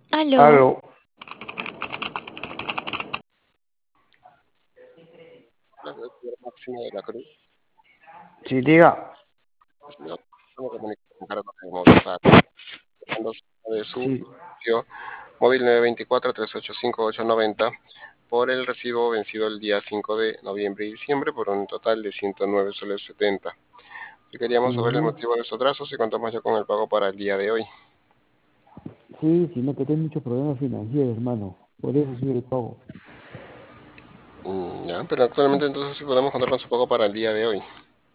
Aló, Aló, La señora Máximo de la Cruz, sí, diga. señor, estamos comunicando con cargo de Movistar, hablando de su Sí, servicio móvil 924-385-890 por el recibo vencido el día 5 de noviembre y diciembre por un total de 109 soles 70. Y queríamos saber el ujú. motivo de su atraso si contamos ya con el pago para el día de hoy. Sí, sino que tengo muchos problemas financieros, hermano. Por eso sí el pago. Ya, pero actualmente entonces sí podemos contar con su pago para el día de hoy.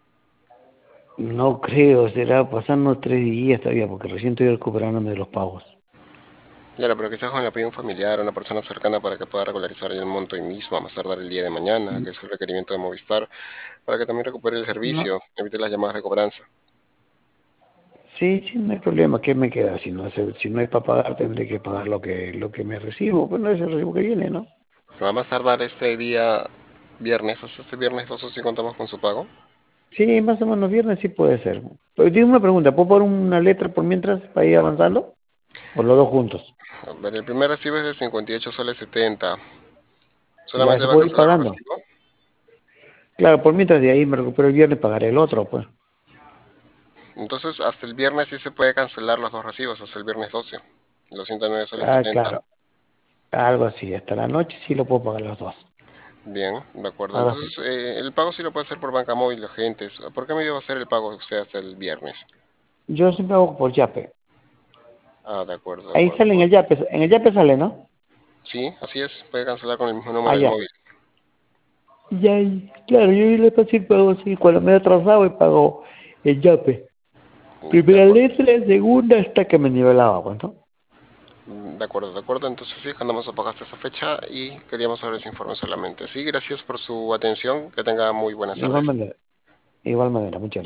No creo, será pasando 3 días todavía, porque recién estoy recuperándome de los pagos. Claro, pero quizás con el apoyo de un familiar o una persona cercana para que pueda regularizar el monto hoy mismo, a más tardar el día de mañana, N- que es el requerimiento de Movistar, para que también recupere el No, servicio, evite las llamadas de cobranza. sí, sí, no hay problema. ¿Qué me queda? Si no hay para pagar, tendré que pagar lo que me recibo. Pues no es el recibo que viene, ¿no? Va a más tardar este día viernes, hasta este viernes 12 si contamos con su pago. Sí, más o menos viernes sí puede ser. Pero dime una pregunta, ¿puedo poner una letra por mientras para ir avanzando? ¿O los dos juntos? A ver, el primer recibo es de 58 soles 70. Ya, ¿Solamente se va a puede ir cancelar un pagando. recibo? Claro, por mientras de ahí me recupero el viernes, pagaré el otro, pues. Entonces, hasta el viernes sí se puede cancelar los dos recibos, hasta el viernes 12. Los 109 soles Ah, 70. claro. Algo así, hasta la noche sí lo puedo pagar los dos. Bien, de acuerdo. Ahora sí. Entonces, el pago sí lo puede hacer por banca móvil, agentes. ¿Por qué medio va a hacer el pago usted hasta el viernes? Yo siempre hago por Yape. Ah, de acuerdo, de Ahí acuerdo. sale en el Yape sale, ¿no? Sí, así es. Puede cancelar con el mismo Ah, número del ya. móvil. Ya, claro, yo le paso el pago así, cuando me he atrasado y pago el Yape. De Primera acuerdo. letra, segunda hasta que me nivelaba, pues, ¿no? De acuerdo, de acuerdo. Entonces sí, andamos a pagar hasta esa fecha y queríamos saber ese informe solamente. Sí, gracias por su atención. Que tenga muy buenas Igual tardes. manera, igual manera, muchas